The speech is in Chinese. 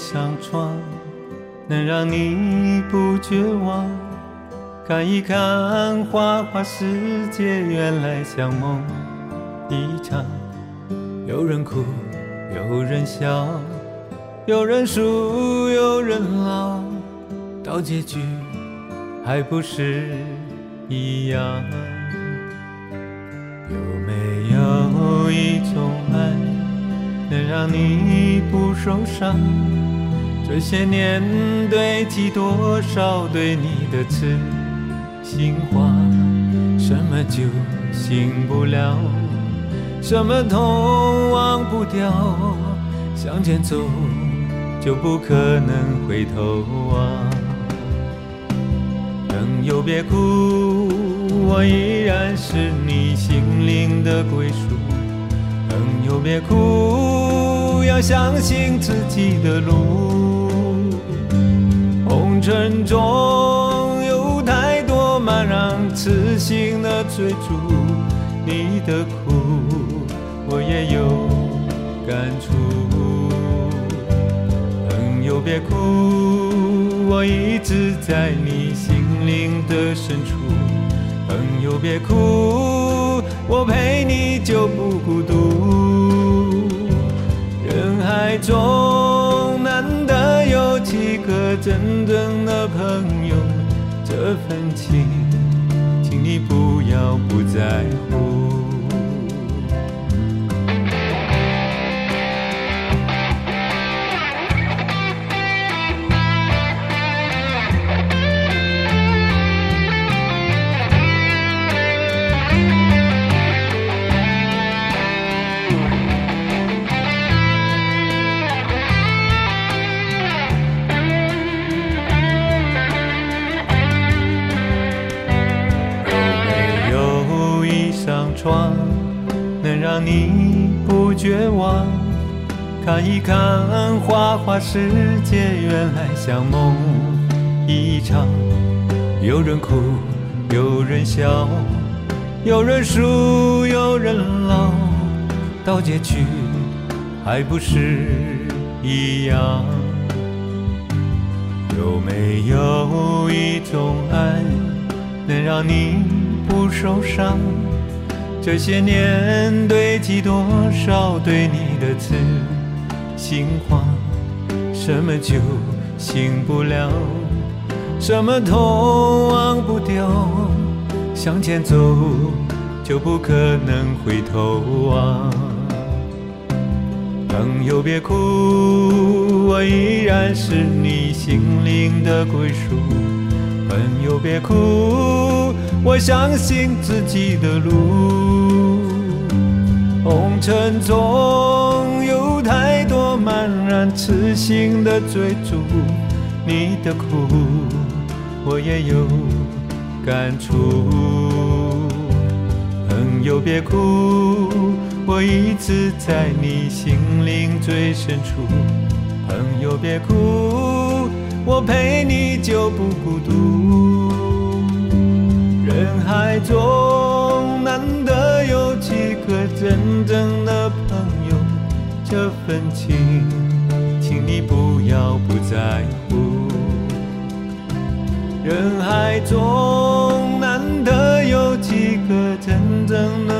扇窗，能让你不绝望。看一看花花世界，原来像梦一场。有人哭，有人笑，有人输，有人老，到结局还不是一样。有没有一种爱，能让你不受伤？这些年堆积多少对你的痴心话？什么酒醒不了，什么痛忘不掉，向前走就不可能回头啊。朋友别哭，我依然是你心灵的归属。朋友别哭，要相信自己的路。红尘中有太多茫然痴心的追逐，你的苦我也有感触。朋友别哭，我一直在你心灵的深处。朋友别哭，我陪你就不孤独。人海中难得有几个真正的朋友，这份情请你不要不在乎。窗能让你不绝望，看一看花花世界，原来像梦一场。有人哭，有人笑，有人输，有人老，到结局还不是一样。有没有一种爱，能让你不受伤？这些年堆积多少对你的痴心话？什么酒醒不了，什么痛忘不掉，向前走就不可能回头啊。朋友别哭，我依然是你心灵的归属。朋友别哭，我相信自己的路。红尘中有太多茫然痴心的追逐，你的苦我也有感触。朋友别哭，我一直在你心灵最深处。朋友别哭，我陪你就不孤独。人海中难得有几个真正的朋友，这份情请你不要不在乎。人海中难得有几个真正的